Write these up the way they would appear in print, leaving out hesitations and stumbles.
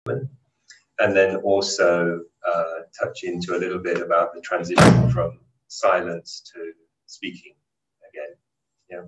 and then also touch into a little bit about the transition from silence to speaking again. Yeah.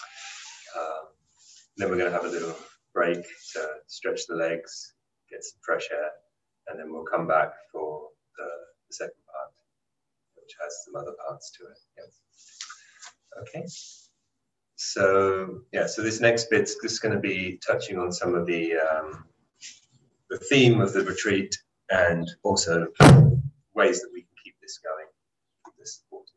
Then we're going to have a little break to stretch the legs, get some fresh air, and then we'll come back for the second part, which has some other parts to it. Yeah. Okay. So yeah, so this next bit's just going to be touching on some of the theme of the retreat, and also ways that we can keep this going, keep this supported.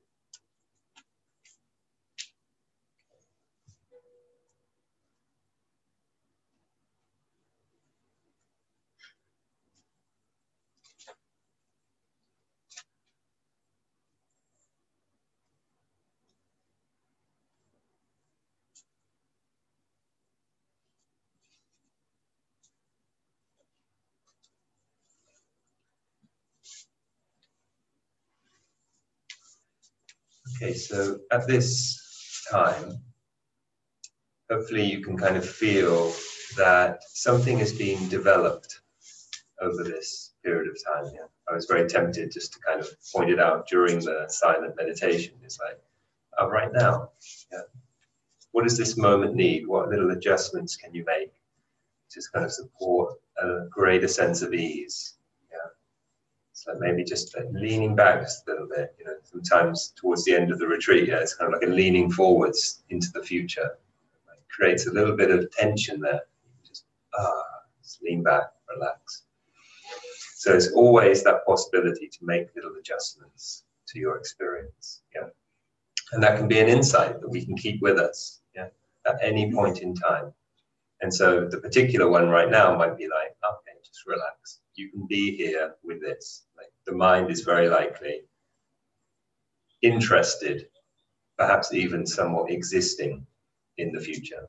Okay, so at this time, hopefully you can kind of feel that something is being developed over this period of time. Yeah. I was very tempted just to kind of point it out during the silent meditation. It's like, oh, right now, yeah, what does this moment need? What little adjustments can you make to kind of support a greater sense of ease? So maybe just leaning back just a little bit, you know, sometimes towards the end of the retreat, yeah, it's kind of like a leaning forwards into the future. It creates a little bit of tension there. Just lean back, relax. So there's always that possibility to make little adjustments to your experience. Yeah. And that can be an insight that we can keep with us, yeah, at any point in time. And so the particular one right now might be like, okay, just relax. You can be here with this. Like, the mind is very likely interested, perhaps even somewhat existing in the future.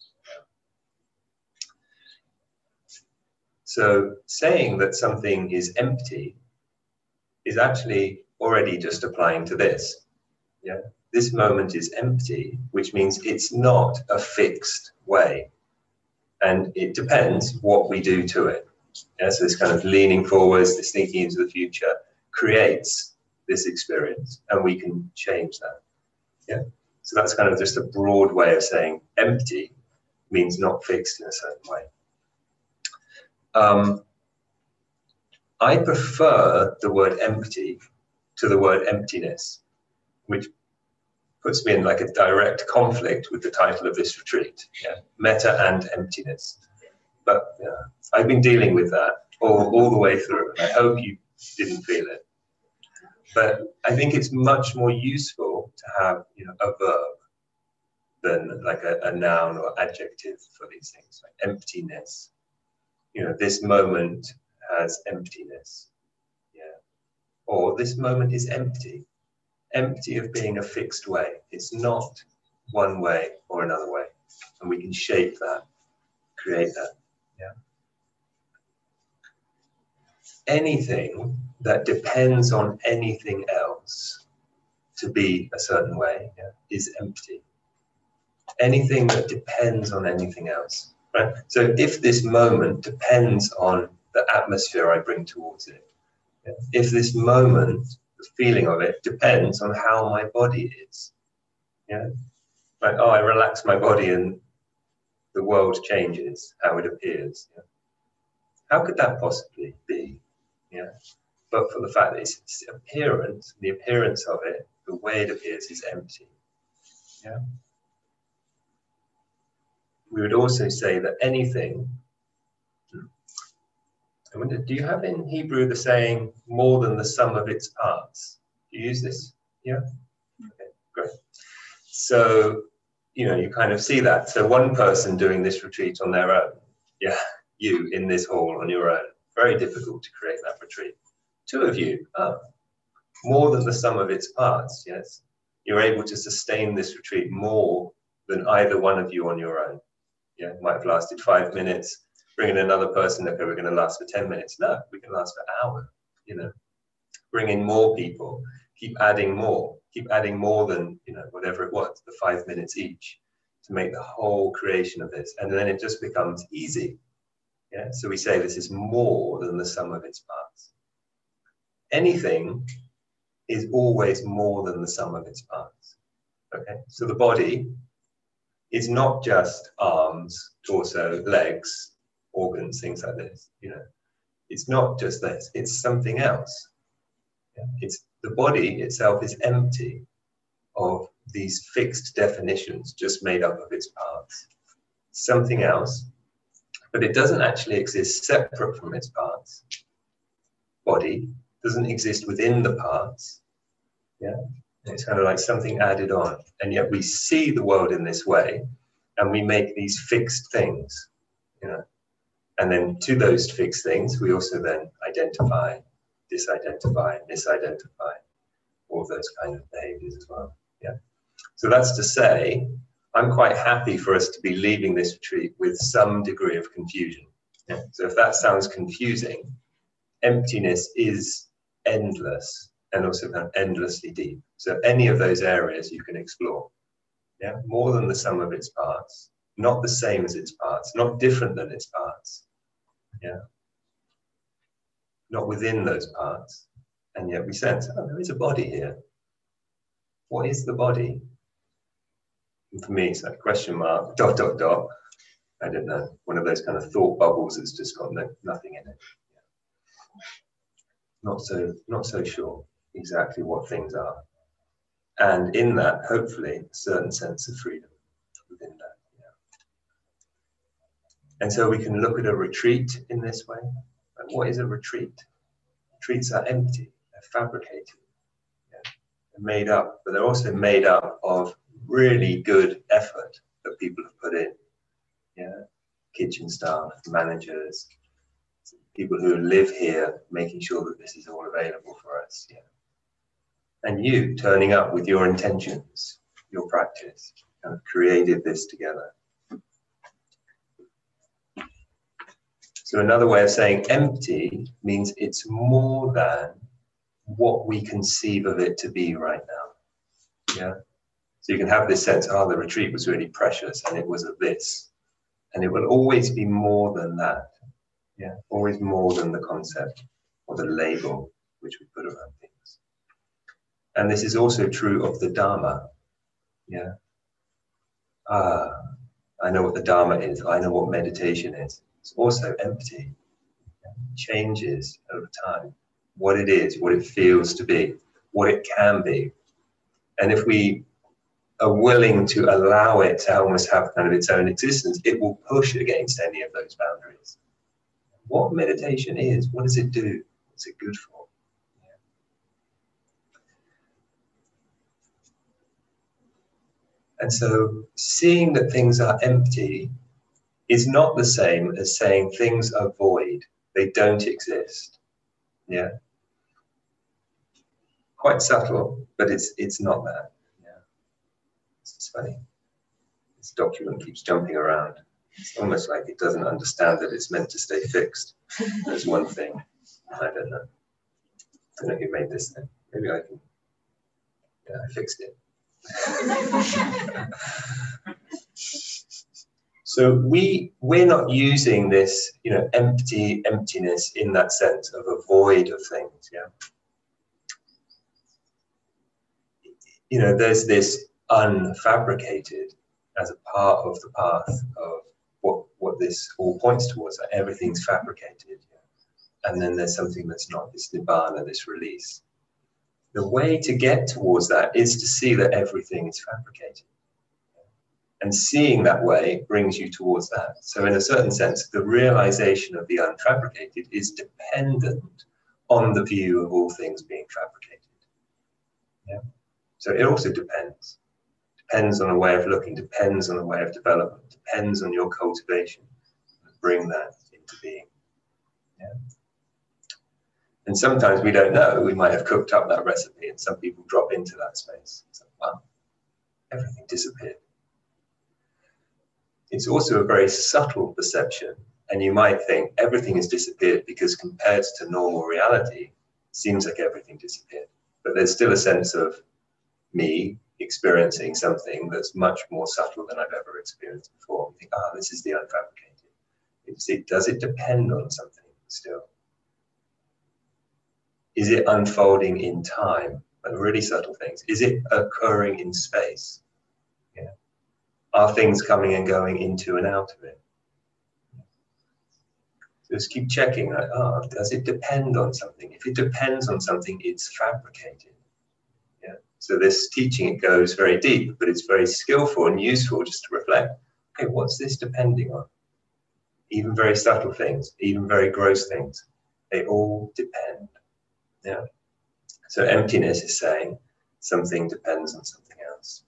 So saying that something is empty is actually already just applying to this. Yeah, this moment is empty, which means it's not a fixed way. And it depends what we do to it. Yeah, so this kind of leaning forwards, this thinking into the future creates this experience, and we can change that. Yeah. So that's kind of just a broad way of saying empty means not fixed in a certain way. I prefer the word empty to the word emptiness, which puts me in like a direct conflict with the title of this retreat. Yeah. Metta and emptiness. But yeah, I've been dealing with that all the way through. I hope you didn't feel it. But I think it's much more useful to have, you know, a verb than like a noun or adjective for these things, like emptiness. You know, this moment has emptiness. Yeah. Or this moment is empty. Empty of being a fixed way. It's not one way or another way. And we can shape that, create that. Yeah. Anything that depends on anything else to be a certain way, yeah, is empty. Anything that depends on anything else, right? So if this moment depends on the atmosphere I bring towards it, yeah, if this moment, the feeling of it depends on how my body is, yeah, like, oh, I relax my body and the world changes how it appears. Yeah? How could that possibly be? Yeah. But for the fact that its appearance, the appearance of it, the way it appears is empty. Yeah. We would also say that anything, I wonder, do you have in Hebrew the saying, more than the sum of its parts? Do you use this? Yeah? Okay, great. So, you know, you kind of see that. So one person doing this retreat on their own, yeah, you in this hall on your own, very difficult to create that retreat. Two of you, more than the sum of its parts, yes. You're able to sustain this retreat more than either one of you on your own. Yeah, it might have lasted 5 minutes. Bring in another person, okay, we're going to last for 10 minutes. No, we can last for an hour, you know. Bring in more people, keep adding more than, you know, whatever it was, the 5 minutes each, to make the whole creation of this. And then it just becomes easy. Yeah, so we say this is more than the sum of its parts. Anything is always more than the sum of its parts. Okay, so the body is not just arms, torso, legs, organs, things like this. You know, it's not just this; it's something else. Yeah? It's the body itself is empty of these fixed definitions, just made up of its parts. Something else, but it doesn't actually exist separate from its parts. Body doesn't exist within the parts. Yeah, it's kind of like something added on, and yet we see the world in this way, and we make these fixed things, you know, and then to those fixed things we also then identify, disidentify, misidentify, all of those kind of behaviors as well. Yeah, so that's to say, I'm quite happy for us to be leaving this retreat with some degree of confusion. Yeah? So if that sounds confusing, emptiness is endless and also kind of endlessly deep. So any of those areas you can explore. Yeah, more than the sum of its parts, not the same as its parts, not different than its parts. Yeah, not within those parts, and yet we sense, oh, there is a body here. What is the body? And for me, it's like question mark, dot, dot, dot. I don't know, one of those kind of thought bubbles that's just got nothing in it. Yeah. Not so sure exactly what things are. And in that, hopefully, a certain sense of freedom within that. Yeah. And so we can look at a retreat in this way. And what is a retreat? Retreats are empty, they're fabricated, yeah. They're made up, but they're also made up of really good effort that people have put in. Yeah, kitchen staff, managers, people who live here, making sure that this is all available for us. Yeah. And you turning up with your intentions, your practice, kind of created this together. So another way of saying empty means it's more than what we conceive of it to be right now. Yeah. So you can have this sense, oh, the retreat was really precious and it was of this. And it will always be more than that. Yeah. Always more than the concept or the label which we put around things. And this is also true of the Dharma. Yeah. I know what the Dharma is. I know what meditation is. It's also empty. It changes over time. What it is, what it feels to be, what it can be. And if we are willing to allow it to almost have kind of its own existence, it will push against any of those boundaries. What meditation is, what does it do? What's it good for? And so seeing that things are empty is not the same as saying things are void. They don't exist. Yeah. Quite subtle, but it's not that. Yeah. It's funny. This document keeps jumping around. It's almost like it doesn't understand that it's meant to stay fixed. There's one thing. I don't know. I don't know who made this thing. Maybe I can. Yeah, I fixed it. So we're not using this, you know, emptiness in that sense of a void of things. Yeah. You know, there's this unfabricated as a part of the path of what this all points towards. That everything's fabricated, yeah. And then there's something that's not, this nibbana, this release. The way to get towards that is to see that everything is fabricated. And seeing that way brings you towards that. So in a certain sense, the realization of the unfabricated is dependent on the view of all things being fabricated. Yeah. So it also depends. Depends on a way of looking, depends on a way of development, depends on your cultivation. Bring that into being. Yeah. And sometimes we don't know, we might have cooked up that recipe and some people drop into that space. It's like, wow, everything disappeared. It's also a very subtle perception, and you might think everything has disappeared because compared to normal reality, it seems like everything disappeared. But there's still a sense of me experiencing something that's much more subtle than I've ever experienced before. You think, this is the unfabricated. Does it depend on something still? Is it unfolding in time? But really subtle things. Is it occurring in space? Yeah. Are things coming and going into and out of it? Just keep checking, like, does it depend on something? If it depends on something, it's fabricated. Yeah. So this teaching, it goes very deep, but it's very skillful and useful just to reflect, okay, what's this depending on? Even very subtle things, even very gross things, they all depend. Yeah. So emptiness is saying something depends on something else.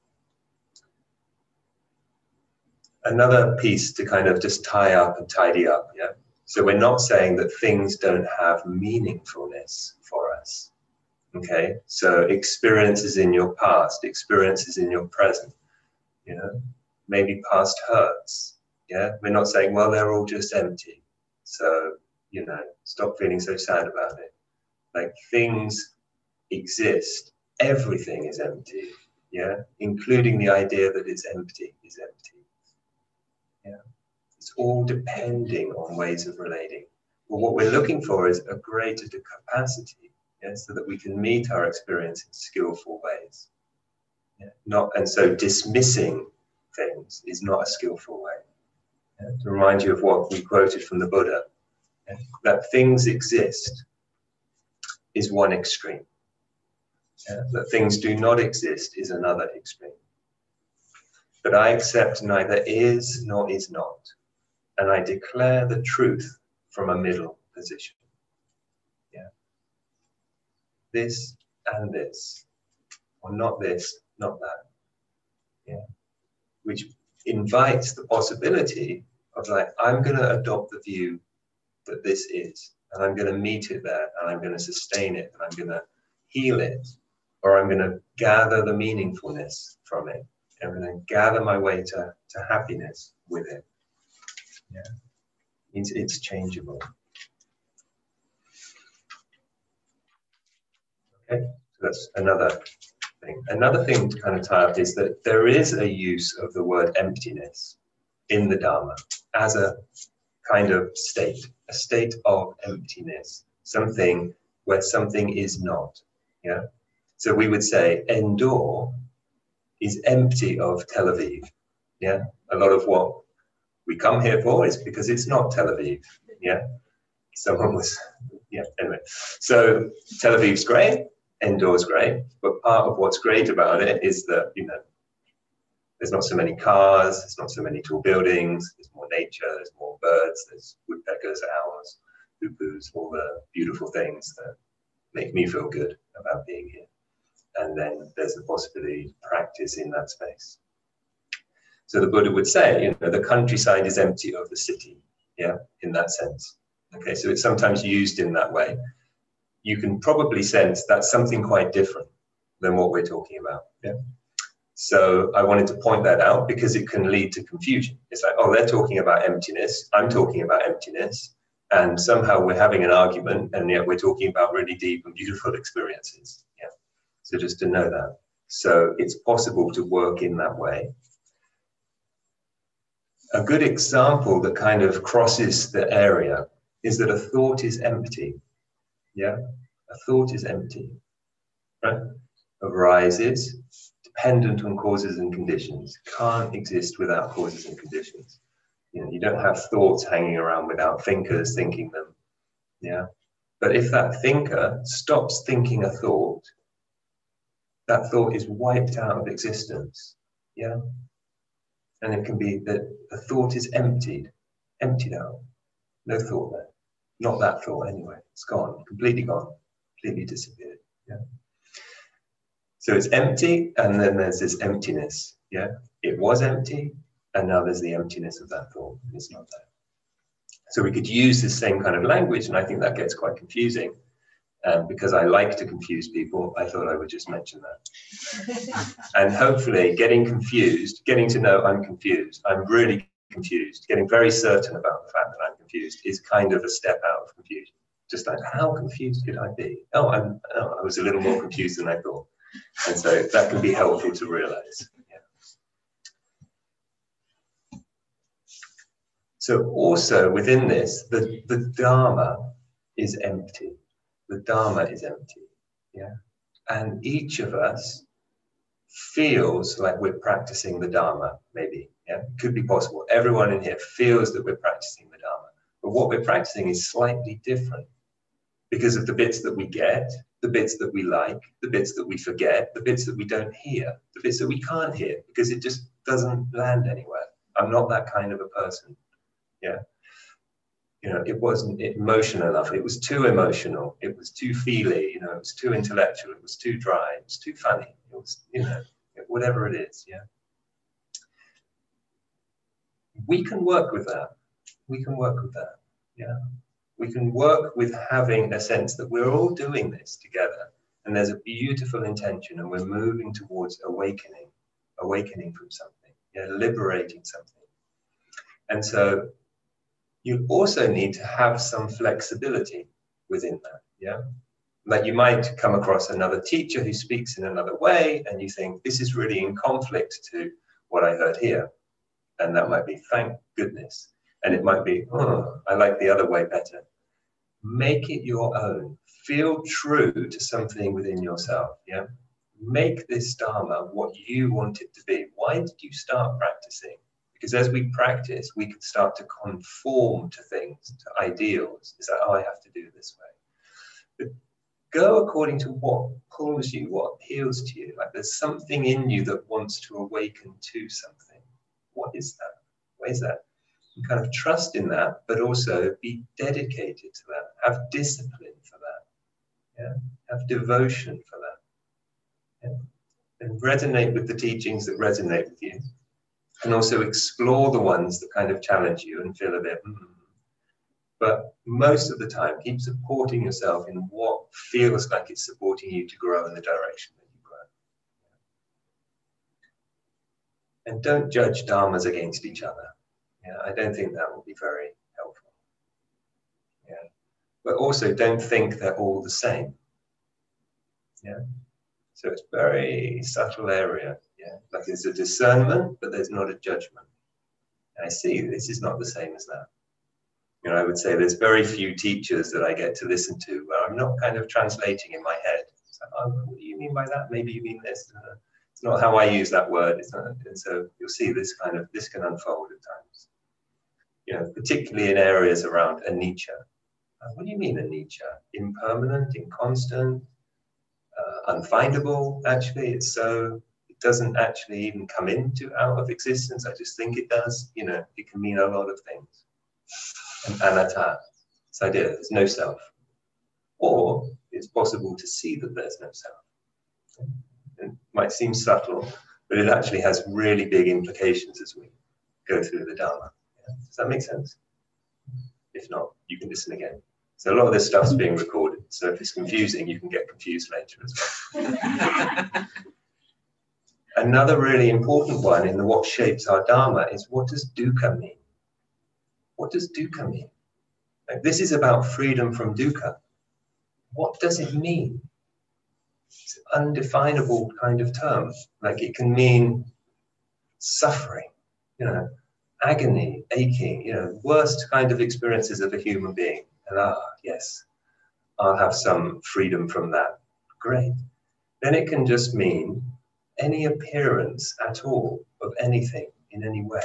Another piece to kind of just tie up and tidy up, yeah? So we're not saying that things don't have meaningfulness for us, okay? So experiences in your past, experiences in your present, you know? Maybe past hurts, yeah? We're not saying, well, they're all just empty. So, you know, stop feeling so sad about it. Like, things exist. Everything is empty, yeah? Including the idea that it's empty is empty. Yeah. It's all depending on ways of relating. Well, what we're looking for is a greater capacity, yeah, so that we can meet our experience in skillful ways. Yeah? And so dismissing things is not a skillful way. Yeah? To remind you of what we quoted from the Buddha, yeah? That things exist is one extreme. Yeah? That things do not exist is another extreme. But I accept neither is nor is not, and I declare the truth from a middle position. Yeah. This and this, or not this, not that. Yeah. Which invites the possibility of, like, I'm going to adopt the view that this is, and I'm going to meet it there, and I'm going to sustain it, and I'm going to heal it, or I'm going to gather the meaningfulness from it. I'm going to gather my way to happiness with it. Yeah. It's changeable. Okay, so that's another thing. Another thing to kind of tie up is that there is a use of the word emptiness in the Dharma as a kind of state, a state of emptiness, something where something is not. Yeah. So we would say Endor is empty of Tel Aviv. Yeah. A lot of what we come here for is because it's not Tel Aviv. Yeah. Someone was, yeah, anyway. So Tel Aviv's great, Endor's great, but part of what's great about it is that, you know, there's not so many cars, there's not so many tall buildings, there's more nature, there's more birds, there's woodpeckers, owls, hoopoes, all the beautiful things that make me feel good about being here. And then there's the possibility to practice in that space. So the Buddha would say, you know, the countryside is empty of the city, yeah, in that sense. Okay, so it's sometimes used in that way. You can probably sense that's something quite different than what we're talking about, yeah. So I wanted to point that out because it can lead to confusion. It's like, oh, they're talking about emptiness, I'm talking about emptiness, and somehow we're having an argument, and yet we're talking about really deep and beautiful experiences, yeah. So just to know that. So it's possible to work in that way. A good example that kind of crosses the area is that a thought is empty. Yeah, a thought is empty, right? Arises, dependent on causes and conditions, can't exist without causes and conditions. You know, you don't have thoughts hanging around without thinkers thinking them. Yeah, but if that thinker stops thinking a thought, that thought is wiped out of existence. Yeah. And it can be that a thought is emptied out. No thought there. Not that thought anyway. It's gone, completely disappeared. Yeah. So it's empty, and then there's this emptiness. Yeah. It was empty, and now there's the emptiness of that thought. It's not there. So we could use the same kind of language, and I think that gets quite confusing. Because I like to confuse people, I thought I would just mention that. And hopefully getting to know I'm confused, I'm really confused, getting very certain about the fact that I'm confused is kind of a step out of confusion. Just like, how confused could I be? I was a little more confused than I thought. And so that can be helpful to realize. Yeah. So also within this, the Dharma is empty. The Dharma is empty. Yeah. And each of us feels like we're practicing the Dharma, maybe. Yeah. It could be possible. Everyone in here feels that we're practicing the Dharma. But what we're practicing is slightly different because of the bits that we get, the bits that we like, the bits that we forget, the bits that we don't hear, the bits that we can't hear because it just doesn't land anywhere. I'm not that kind of a person. Yeah. You know, it wasn't emotional enough. It was too emotional. It was too feely. You know, it was too intellectual. It was too dry. It was too funny. It was, you know, whatever it is. Yeah. We can work with that. We can work with that. Yeah. We can work with having a sense that we're all doing this together. And there's a beautiful intention and we're moving towards awakening from something, yeah, liberating something. And so you also need to have some flexibility within that, yeah? Like you might come across another teacher who speaks in another way and you think, this is really in conflict to what I heard here. And that might be, thank goodness. And it might be, oh, I like the other way better. Make it your own. Feel true to something within yourself, yeah? Make this Dharma what you want it to be. Why did you start practicing? Because as we practice, we can start to conform to things, to ideals. It's like, oh, I have to do it this way. But go according to what pulls you, what appeals to you. Like there's something in you that wants to awaken to something. What is that? What is that? You kind of trust in that, but also be dedicated to that. Have discipline for that. Yeah? Have devotion for that. Yeah? And resonate with the teachings that resonate with you. And also explore the ones that kind of challenge you and feel a bit, But most of the time, keep supporting yourself in what feels like it's supporting you to grow in the direction that you grow. And don't judge dharmas against each other. Yeah, I don't think that will be very helpful. Yeah. But also don't think they're all the same. Yeah. So it's a very subtle area. Yeah. Like it's a discernment, but there's not a judgment. And I see this is not the same as that. You know, I would say there's very few teachers that I get to listen to where I'm not kind of translating in my head. It's like, oh, what do you mean by that? Maybe you mean this. It's not how I use that word. It's not, and so you'll see this can unfold at times. You know, particularly in areas around anicca. What do you mean anicca? Impermanent, inconstant, unfindable. Actually, it doesn't actually even come into out of existence. I just think it does. You know, it can mean a lot of things. And anatta, this idea that there's no self. Or it's possible to see that there's no self. It might seem subtle, but it actually has really big implications as we go through the Dharma. Yeah. Does that make sense? If not, you can listen again. So a lot of this stuff's being recorded. So if it's confusing, you can get confused later as well. Another really important one in what shapes our Dharma is, what does dukkha mean? What does dukkha mean? Like, this is about freedom from dukkha. What does it mean? It's an undefinable kind of term. Like it can mean suffering, you know, agony, aching, you know, worst kind of experiences of a human being. And yes, I'll have some freedom from that. Great. Then it can just mean any appearance at all of anything in any way.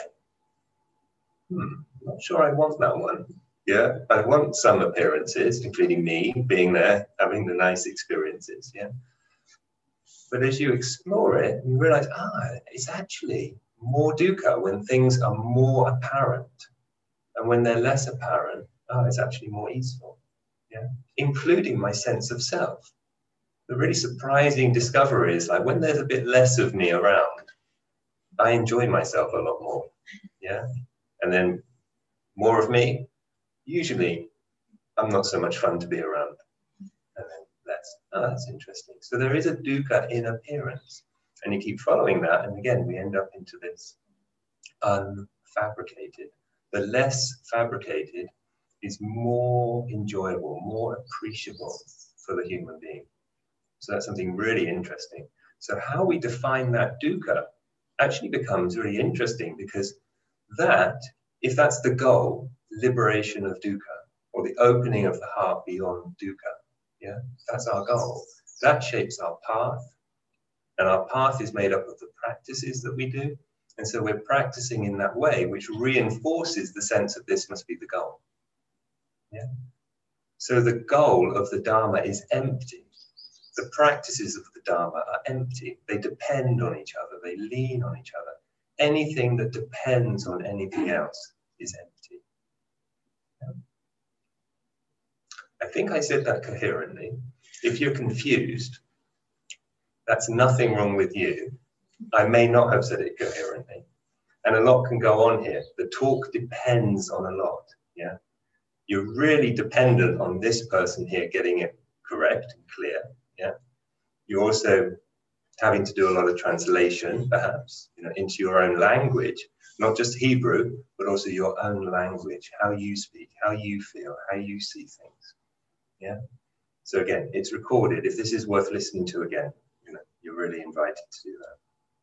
Not sure I want that one. Yeah, I want some appearances, including me being there, having the nice experiences. Yeah. But as you explore it, you realize, it's actually more dukkha when things are more apparent. And when they're less apparent, it's actually more easeful. Yeah. Including my sense of self. The really surprising discovery is like when there's a bit less of me around, I enjoy myself a lot more. Yeah. And then more of me, usually I'm not so much fun to be around. And then that's interesting. So there is a dukkha in appearance. And you keep following that, and again, we end up into this unfabricated. The less fabricated is more enjoyable, more appreciable for the human being. So that's something really interesting. So how we define that dukkha actually becomes really interesting because that if that's the goal, liberation of dukkha, or the opening of the heart beyond dukkha, yeah, that's our goal. That shapes our path, and our path is made up of the practices that we do. And so we're practicing in that way, which reinforces the sense of this must be the goal. Yeah. So the goal of the Dharma is empty. The practices of the Dharma are empty. They depend on each other. They lean on each other. Anything that depends on anything else is empty. Yeah. I think I said that coherently. If you're confused, that's nothing wrong with you. I may not have said it coherently. And a lot can go on here. The talk depends on a lot. Yeah. You're really dependent on this person here getting it correct and clear. Yeah. You're also having to do a lot of translation, perhaps, into your own language, not just Hebrew, but also your own language, how you speak, how you feel, how you see things. Yeah. So again, it's recorded. If this is worth listening to again, you're really invited to do that.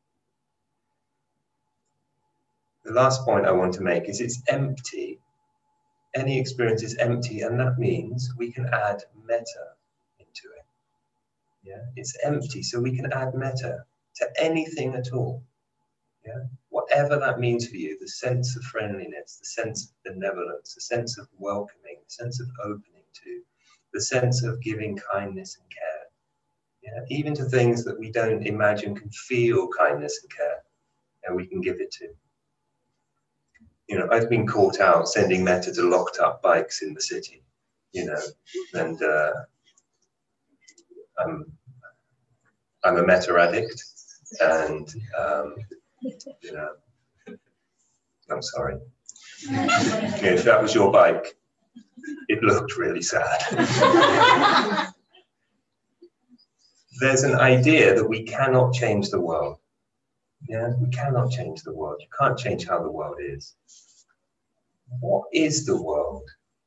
The last point I want to make is it's empty. Any experience is empty, and that means we can add metta into it. Yeah, it's empty, so we can add metta to anything at all. Yeah, whatever that means for you, the sense of friendliness, the sense of benevolence, the sense of welcoming, the sense of opening to, the sense of giving kindness and care. Yeah, even to things that we don't imagine can feel kindness and care, and we can give it to. I've been caught out sending metta to locked up bikes in the city, and I'm a metta addict, and I'm sorry. If that was your bike, it looked really sad. There's an idea that we cannot change the world. Yeah, we cannot change the world. You can't change how the world is. What is the world?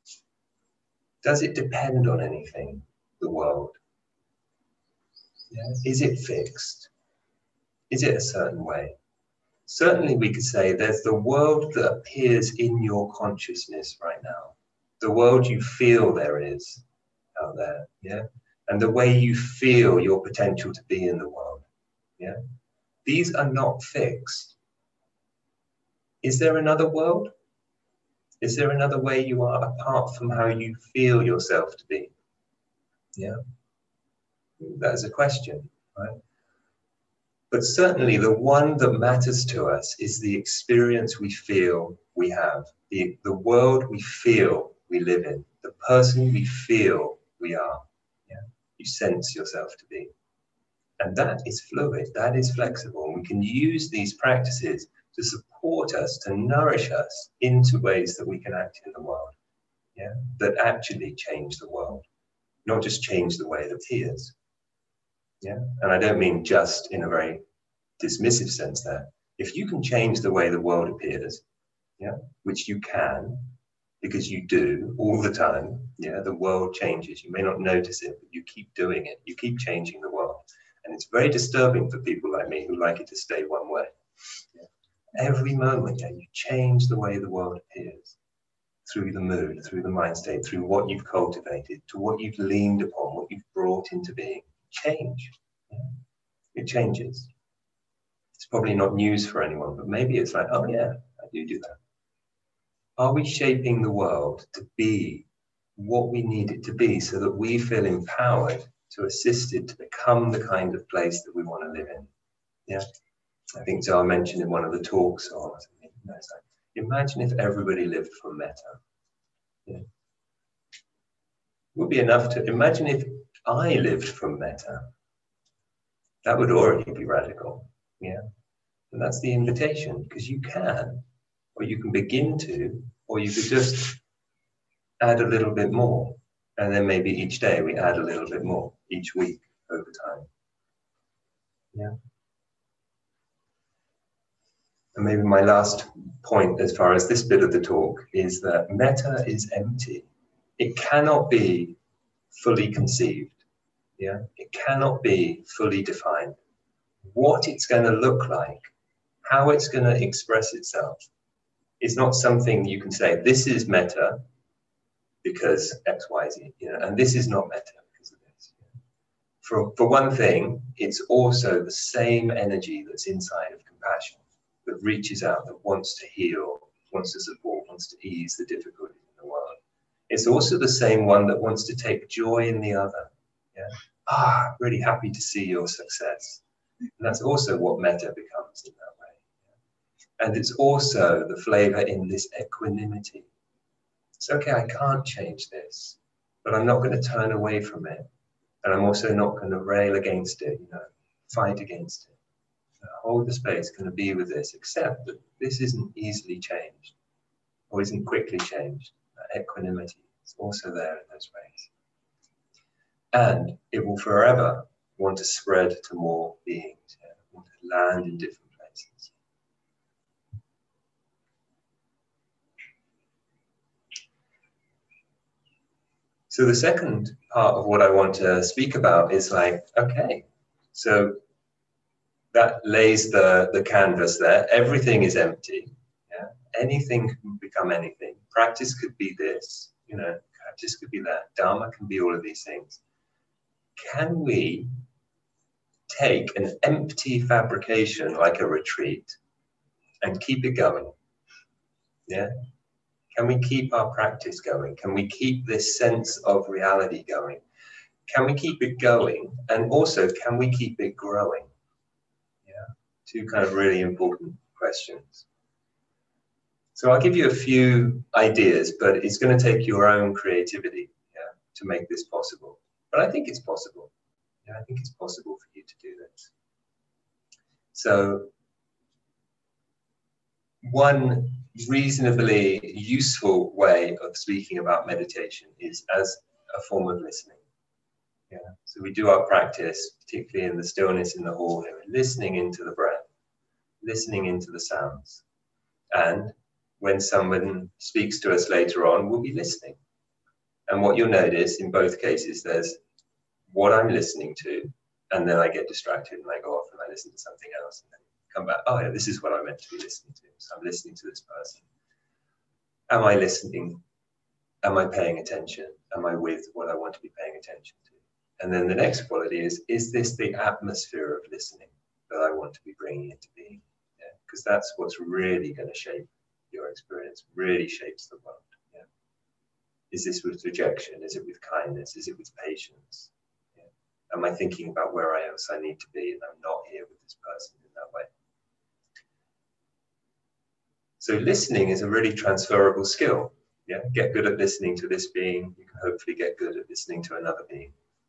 Does it depend on anything, the world? Yeah. Is it fixed? Is it a certain way? Certainly we could say there's the world that appears in your consciousness right now. The world you feel there is out there, yeah? And the way you feel your potential to be in the world, yeah? These are not fixed. Is there another world? Is there another way you are apart from how you feel yourself to be? Yeah? That is a question, right? But certainly the one that matters to us is the experience we feel we have, the world we feel we live in, the person we feel we are, yeah? You sense yourself to be. And that is fluid, that is flexible. And we can use these practices to support us, to nourish us into ways that we can act in the world, yeah? That actually change the world, not just change the way it appears. Yeah, and I don't mean just in a very dismissive sense there. If you can change the way the world appears, yeah, which you can, because you do all the time, yeah, the world changes. You may not notice it, but you keep doing it. You keep changing the world. And it's very disturbing for people like me who like it to stay one way. Yeah. Every moment, yeah, you change the way the world appears through the mood, through the mind state, through what you've cultivated, to what you've leaned upon, what you've brought into being. Change. Yeah. It changes. It's probably not news for anyone, but maybe it's like, oh yeah, I do that. Are we shaping the world to be what we need it to be so that we feel empowered to assist it to become the kind of place that we want to live in? Yeah. I think Jar mentioned in one of the talks, or something, it's like, imagine if everybody lived from metta. Yeah. It would be enough to imagine if I lived from metta. That would already be radical. Yeah. And that's the invitation, because you can, or you can begin to, or you could just add a little bit more. And then maybe each day we add a little bit more, each week over time. Yeah. And maybe my last point as far as this bit of the talk is that metta is empty. It cannot be fully conceived. Yeah. It cannot be fully defined. What it's going to look like, how it's going to express itself, It's not something you can say, this is metta because X, Y, Z, and this is not metta because of this. For one thing, it's also the same energy that's inside of compassion, that reaches out, that wants to heal, wants to support, wants to ease the difficulties in the world. It's also the same one that wants to take joy in the other. Really happy to see your success. And that's also what metta becomes in that way. And it's also the flavor in this equanimity. It's okay, I can't change this, but I'm not going to turn away from it. And I'm also not going to rail against it, fight against it. Hold the space, going to be with this, accept that this isn't easily changed or isn't quickly changed. That equanimity is also there in those ways. And it will forever want to spread to more beings, want to land in different places. So the second part of what I want to speak about is okay, so that lays the canvas there. Everything is empty. Anything can become anything. Practice could be this, practice could be that. Dharma can be all of these things. Can we take an empty fabrication like a retreat and keep it going? Can we keep our practice going? Can we keep this sense of reality going? Can we keep it going? And also, can we keep it growing? Two kind of really important questions. So I'll give you a few ideas, but it's going to take your own creativity to make this possible. But I think it's possible. I think it's possible for you to do this. So one reasonably useful way of speaking about meditation is as a form of listening. So we do our practice, particularly in the stillness in the hall here, listening into the breath, listening into the sounds. And when someone speaks to us later on, we'll be listening. And what you'll notice in both cases, there's what I'm listening to, and then I get distracted and I go off and I listen to something else and then come back. Oh yeah, this is what I meant to be listening to. So I'm listening to this person. Am I listening? Am I paying attention? Am I with what I want to be paying attention to? And then the next quality is this the atmosphere of listening that I want to be bringing into being? Because that's what's really going to shape your experience, really shapes the world. Is this with rejection? Is it with kindness? Is it with patience? Am I thinking about where else I need to be and I'm not here with this person in that way? So listening is a really transferable skill. Get good at listening to this being. You can hopefully get good at listening to another being.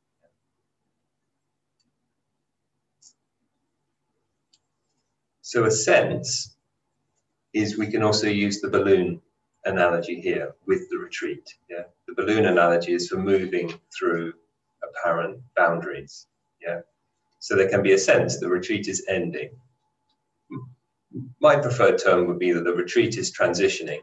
So a sense is we can also use the balloon analogy here with the retreat. The balloon analogy is for moving through apparent boundaries. So there can be a sense the retreat is ending. My preferred term would be that the retreat is transitioning.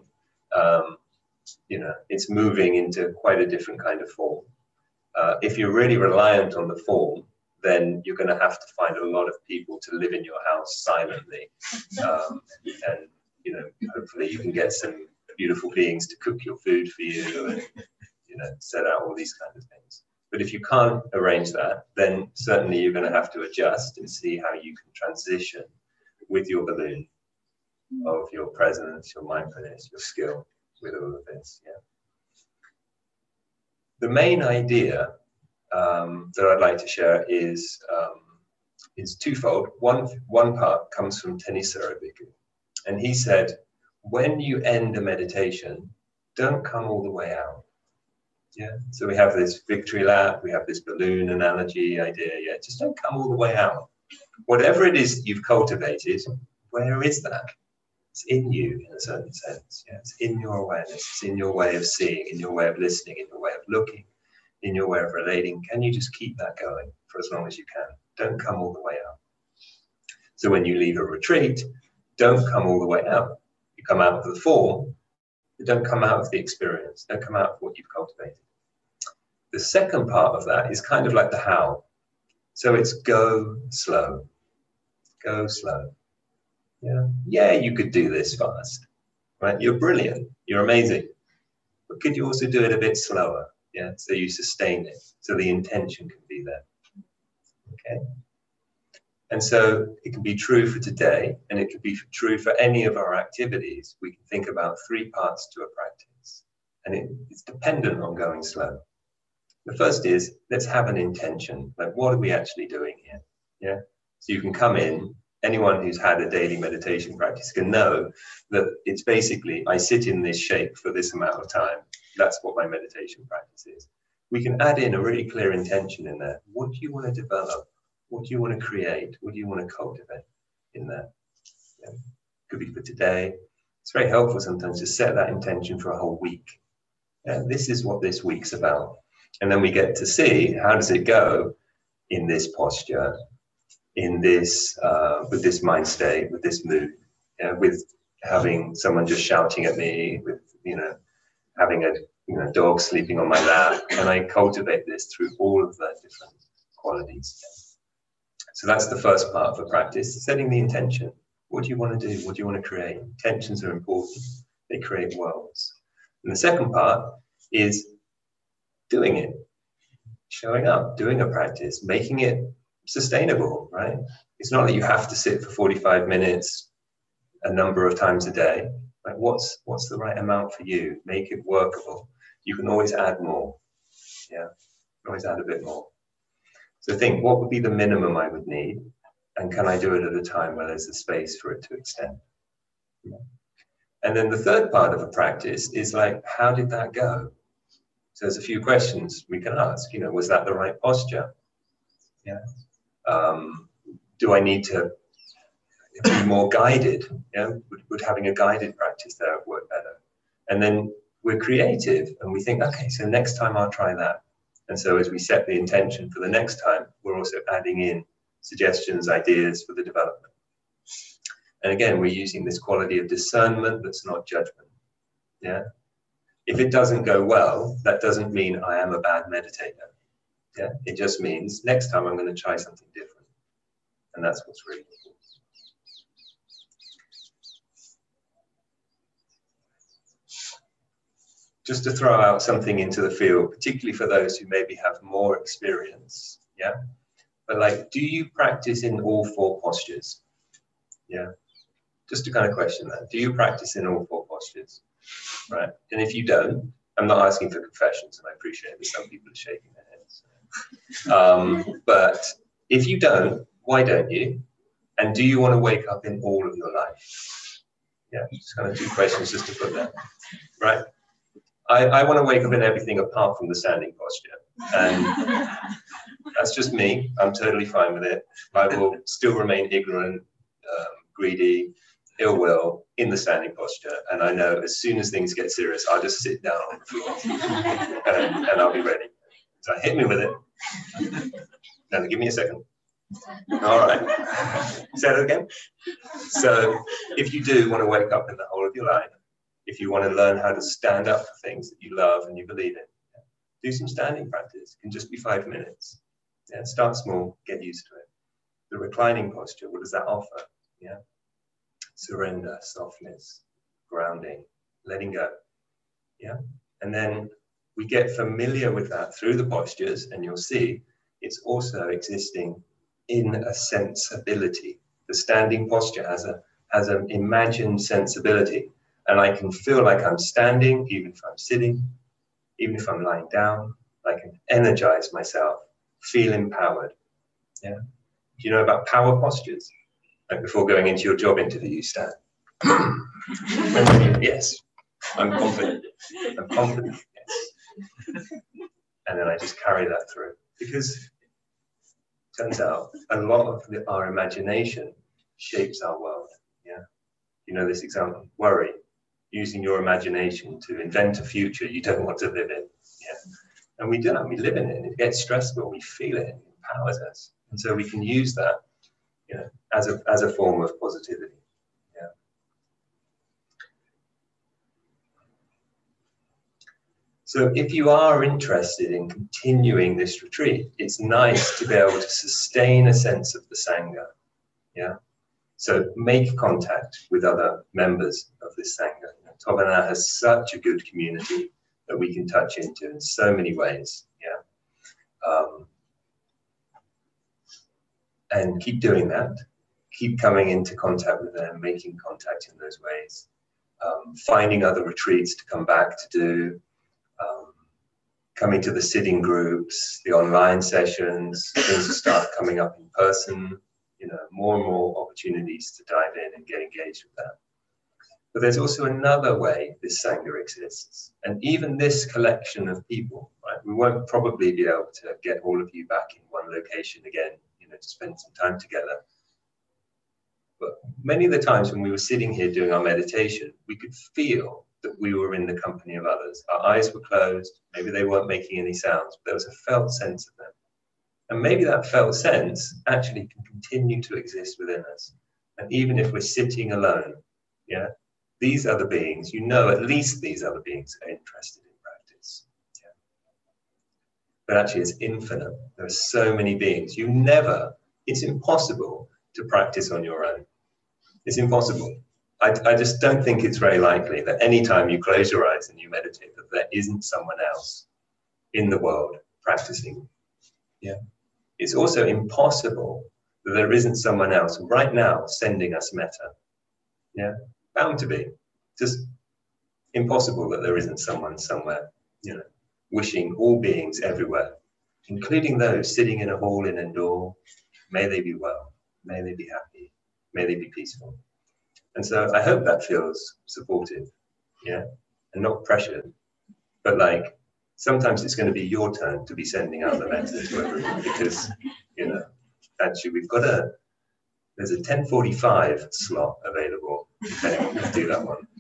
It's moving into quite a different kind of form. If you're really reliant on the form, then you're going to have to find a lot of people to live in your house silently. And hopefully you can get some beautiful beings to cook your food for you and set out all these kinds of things. But if you can't arrange that, then certainly you're going to have to adjust and see how you can transition with your balloon of your presence, your mindfulness, your skill with all of this. The main idea that I'd like to share is twofold. One part comes from Thanissaro Bhikkhu, and he said, when you end a meditation, don't come all the way out. So we have this victory lap, we have this balloon analogy idea. Just don't come all the way out. Whatever it is you've cultivated, where is that? It's in you in a certain sense. It's in your awareness, it's in your way of seeing, in your way of listening, in your way of looking, in your way of relating. Can you just keep that going for as long as you can? Don't come all the way out. So when you leave a retreat, don't come all the way out. You come out of the form, but don't come out of the experience. Don't come out of what you've cultivated. The second part of that is kind of like the how. So it's go slow. Go slow. You could do this fast. right? You're brilliant, you're amazing, but could you also do it a bit slower? Yeah, so you sustain it, so the intention can be there. Okay. And so it can be true for today, and it can be true for any of our activities. We can think about 3 parts to a practice, and it's dependent on going slow. The first is, let's have an intention. Like, what are we actually doing here? Yeah. So you can come in, anyone who's had a daily meditation practice can know that it's basically, I sit in this shape for this amount of time. That's what my meditation practice is. We can add in a really clear intention in there. What do you want to develop? What do you want to create? What do you want to cultivate in there? Yeah. Could be for today. It's very helpful sometimes to set that intention for a whole week. Yeah, this is what this week's about. And then we get to see, how does it go in this posture, in this, with this mind state, with this mood, with having someone just shouting at me, with, having a dog sleeping on my lap. And I cultivate this through all of the different qualities. So that's the first part of the practice, setting the intention. What do you want to do? What do you want to create? Intentions are important. They create worlds. And the second part is doing it, showing up, doing a practice, making it sustainable, right? It's not that you have to sit for 45 minutes a number of times a day. Like, what's the right amount for you? Make it workable. You can always add more. Yeah, always add a bit more. So think, what would be the minimum I would need? And can I do it at a time where there's a space for it to extend? Yeah. And then the third part of a practice is like, how did that go? So there's a few questions we can ask. Was that the right posture? Yeah. Do I need to be more guided? Yeah. Would having a guided practice there work better? And then we're creative and we think, okay, so next time I'll try that. And so as we set the intention for the next time, we're also adding in suggestions, ideas for the development. And again, we're using this quality of discernment that's not judgment. Yeah. If it doesn't go well, that doesn't mean I am a bad meditator. Yeah. It just means next time I'm going to try something different. And that's what's really important. Just to throw out something into the field, particularly for those who maybe have more experience. Yeah. But like, do you practice in all 4 postures? Yeah. Just to kind of question that. Do you practice in all 4 postures? Right. And if you don't, I'm not asking for confessions, and I appreciate that some people are shaking their heads. But if you don't, why don't you? And do you want to wake up in all of your life? Yeah, just kind of 2 questions just to put that. Right. I want to wake up in everything apart from the standing posture. And that's just me. I'm totally fine with it. I will still remain ignorant, greedy, ill will in the standing posture. And I know as soon as things get serious, I'll just sit down on the floor and I'll be ready. So hit me with it. Now give me a second. All right. Say that again. So if you do want to wake up in the whole of your life, if you want to learn how to stand up for things that you love and you believe in, do some standing practice. It can just be 5 minutes. Yeah, start small, get used to it. The reclining posture, what does that offer? Yeah, surrender, softness, grounding, letting go. Yeah, and then we get familiar with that through the postures, and you'll see it's also existing in a sensibility. The standing posture has an imagined sensibility. And I can feel like I'm standing, even if I'm sitting, even if I'm lying down. I can energize myself, feel empowered. Yeah. Do you know about power postures? Like before going into your job interview, you stand. Yes, I'm confident. I'm confident. Yes. And then I just carry that through. Because it turns out a lot of our imagination shapes our world. Yeah. You know this example, worry. Using your imagination to invent a future you don't want to live in. Yeah. And we do that, we live in it, and it gets stressful, we feel it, it empowers us. And so we can use that, as a form of positivity. Yeah. So if you are interested in continuing this retreat, it's nice to be able to sustain a sense of the Sangha. Yeah. So make contact with other members of this Sangha. Tobaná has such a good community that we can touch into in so many ways. And keep doing that. Keep coming into contact with them, making contact in those ways. Finding other retreats to come back to do. Coming to the sitting groups, the online sessions, things will start coming up in person, more and more opportunities to dive in and get engaged with that. But there's also another way this Sangha exists. And even this collection of people, right, we won't probably be able to get all of you back in one location again, to spend some time together. But many of the times when we were sitting here doing our meditation, we could feel that we were in the company of others. Our eyes were closed, maybe they weren't making any sounds, but there was a felt sense of them. And maybe that felt sense actually can continue to exist within us. And even if we're sitting alone, these other beings, at least these other beings are interested in practice. But actually it's infinite. There are so many beings. It's impossible to practice on your own. It's impossible. I just don't think it's very likely that anytime you close your eyes and you meditate, that there isn't someone else in the world practicing. It's also impossible that there isn't someone else right now sending us metta. Bound to be. Just impossible that there isn't someone somewhere, wishing all beings everywhere, including those sitting in a hall in Indore, may they be well, may they be happy, may they be peaceful. And so I hope that feels supportive, and not pressured. But sometimes it's going to be your turn to be sending out the metta to everyone, because, actually there's a 10:45 slot available, if anyone can do that one.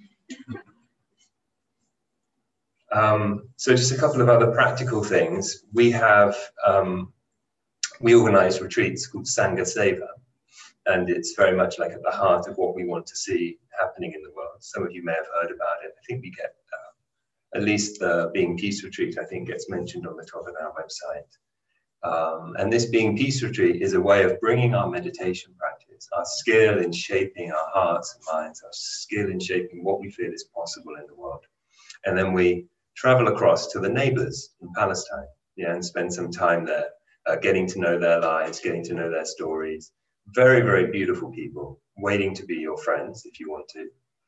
So just a couple of other practical things. We organize retreats called Sangha Seva, and it's very much like at the heart of what we want to see happening in the world. Some of you may have heard about it. I think we get, at least the Being Peace Retreat, I think gets mentioned on the top of our website. And this Being Peace Retreat is a way of bringing our meditation practice, our skill in shaping our hearts and minds, our skill in shaping what we feel is possible in the world. And then we travel across to the neighbors in Palestine, and spend some time there, getting to know their lives, getting to know their stories. Very, very beautiful people, waiting to be your friends if you want to.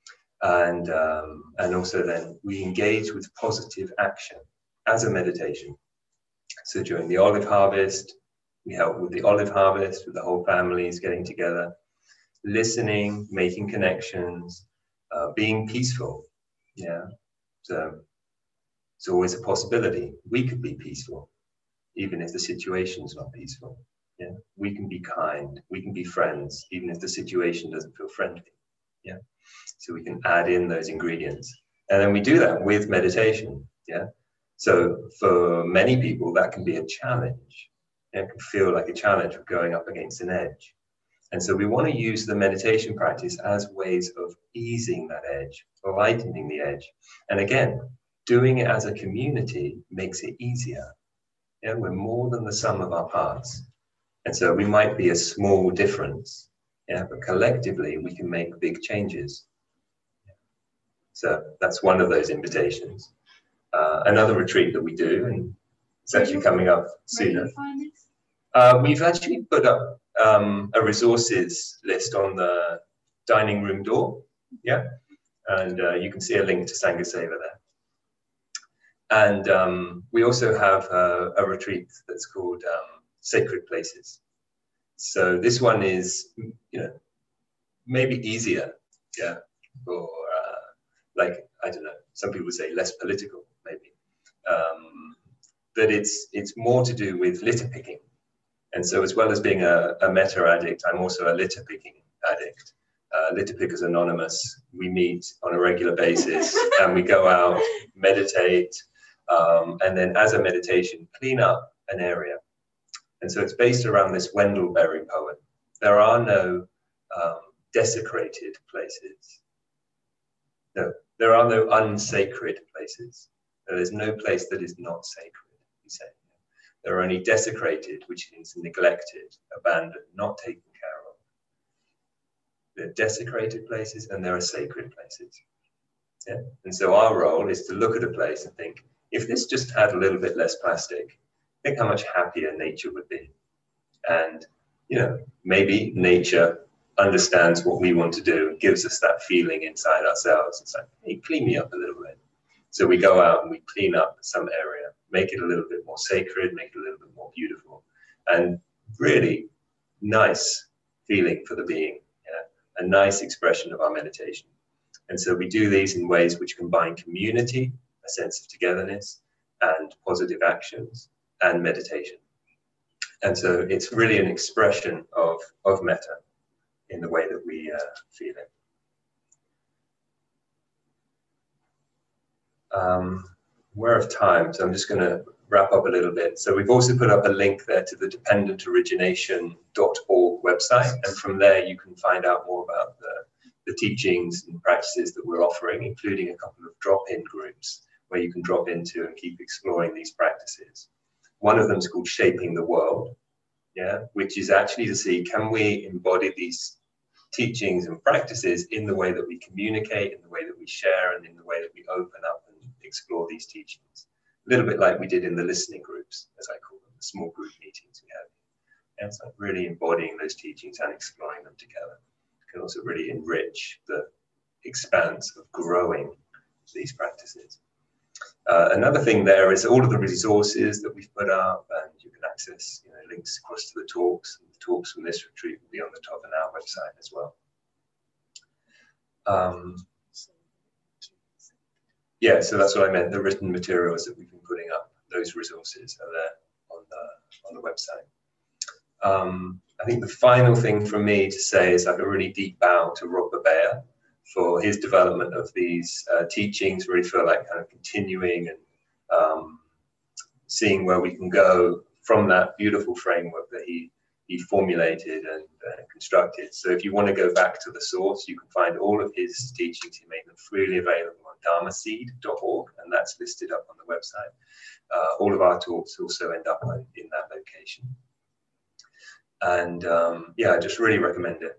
And also then we engage with positive action as a meditation. So during the olive harvest, we help with the olive harvest, with the whole families getting together, listening, making connections, being peaceful. So it's always a possibility. We could be peaceful, even if the situation's not peaceful. We can be kind, we can be friends, even if the situation doesn't feel friendly. So we can add in those ingredients. And then we do that with meditation. So for many people, that can be a challenge. It can feel like a challenge of going up against an edge. And so we want to use the meditation practice as ways of easing that edge, lightening the edge. And again, doing it as a community makes it easier. We're more than the sum of our parts. And so we might be a small difference, but collectively we can make big changes. So that's one of those invitations. Another retreat that we do, and it's actually coming up sooner. We've actually put up a resources list on the dining room door, and you can see a link to Sangha Seva there. And we also have a retreat that's called Sacred Places. So this one is, maybe easier, or I don't know, some people say less political, maybe. But it's more to do with litter picking. And so as well as being a metta addict, I'm also a litter picking addict. Litter Pickers Anonymous. We meet on a regular basis and we go out, meditate, and then as a meditation, clean up an area. And so it's based around this Wendell Berry poem. There are no desecrated places. No, there are no unsacred places. There is no place that is not sacred, he said. There are only desecrated, which means neglected, abandoned, not taken care of. There are desecrated places and there are sacred places. Yeah? And so our role is to look at a place and think, if this just had a little bit less plastic, think how much happier nature would be. And, you know, maybe nature understands what we want to do and gives us that feeling inside ourselves. It's like, hey, clean me up a little bit. So we go out and we clean up some area, make it a little bit more sacred, make it a little bit more beautiful, and really nice feeling for the being, a nice expression of our meditation. And so we do these in ways which combine community, a sense of togetherness, and positive actions, and meditation. And so it's really an expression of metta in the way that we feel it. We're of time, so I'm just going to wrap up a little bit. So we've also put up a link there to the dependentorigination.org website, and from there you can find out more about the teachings and practices that we're offering, including a couple of drop-in groups where you can drop into and keep exploring these practices. One of them is called Shaping the World, which is actually to see, can we embody these teachings and practices in the way that we communicate, in the way that we share, and in the way that we open up and explore these teachings. A little bit like we did in the listening groups, as I call them, the small group meetings we have. And it's like really embodying those teachings and exploring them together. It can also really enrich the expanse of growing these practices. Another thing there is all of the resources that we've put up, and you can access links across to the talks. And the talks from this retreat will be on the Tov Hanau website as well. Yeah, so that's what I meant. The written materials that we've been putting up, those resources are there on the website. I think the final thing for me to say is like a really deep bow to Rob Babea for his development of these teachings. Really feel like kind of continuing and seeing where we can go from that beautiful framework that he formulated and constructed. So if you want to go back to the source, you can find all of his teachings. He made them freely available on dharmaseed.org, and that's listed up on the website. All of our talks also end up in that location. And I just really recommend it.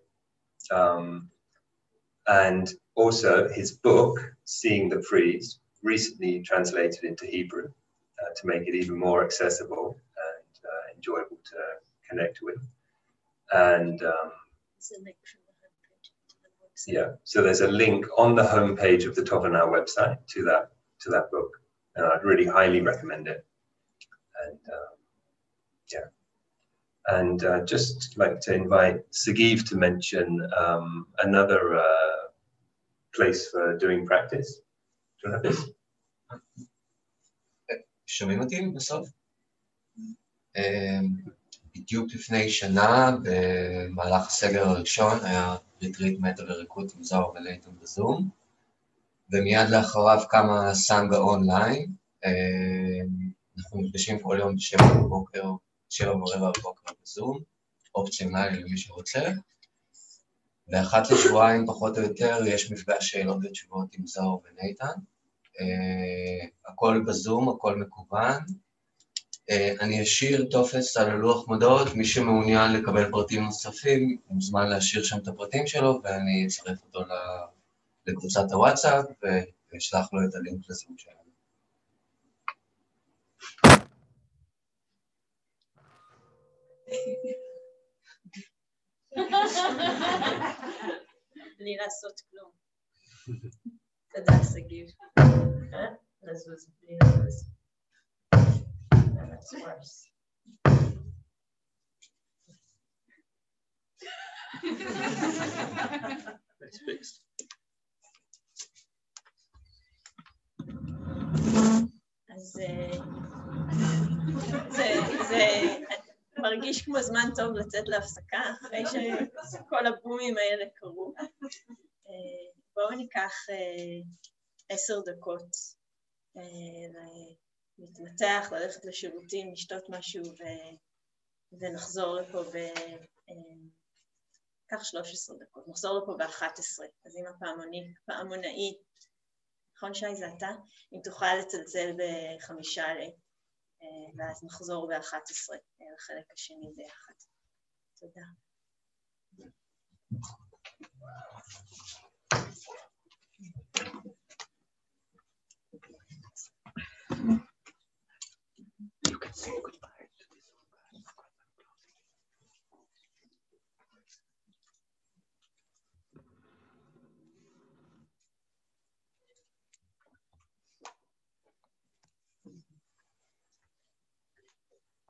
And also his book, Seeing the Freeze, recently translated into Hebrew to make it even more accessible and enjoyable to connect with. And so there's a link on the homepage of the Tov Hanau website to that book, and I'd really highly recommend it. And just like to invite Sagiv to mention another place for doing practice. Do you have this? שומעים אותי בסוף? בדיוק לפני שנה, במהלך הסגר הראשון, היה ריטריט מטה וריקוד עם זוהר ולייטון בזום, ומיד לאחריו קמה סנגה אונליין. אנחנו נפגשים כל יום ב7:15 בבוקר בזום, אופציונלי למי שרוצה, ואחת לשבועיים פחות או יותר יש מפגש שאלות ותשובות עם זוהר ולייטון. הכל בזום, הכל מקוון. אני אשאיר טופס על הלוח מודעות, מי שמעוניין לקבל פרטים נוספים, מוזמן להשאיר שם את הפרטים שלו, ואני אצרף אותו לקבוצת הוואטסאפ, ואשלח לו את הלינק לזום שלנו. בלי לעשות כלום. תודה, סגיב. לזוז, בלי לזוז. That's worse. It's fixed. אז זה מרגיש כמו זמן טוב לצאת להפסקה, אחרי שכל הבומים האלה קרו. בואו ניקח 10 דקות להתמתח, ללכת לשירותים, לשתות משהו ונחזור לפה קח 13 דקות, נחזור לפה ב-11. אז אם הפעמונאי, נכון שי זה אתה? אם תוכל לצלצל ב5 ואז נחזור ב-11 לחלק השני ביחד. תודה. להתראות.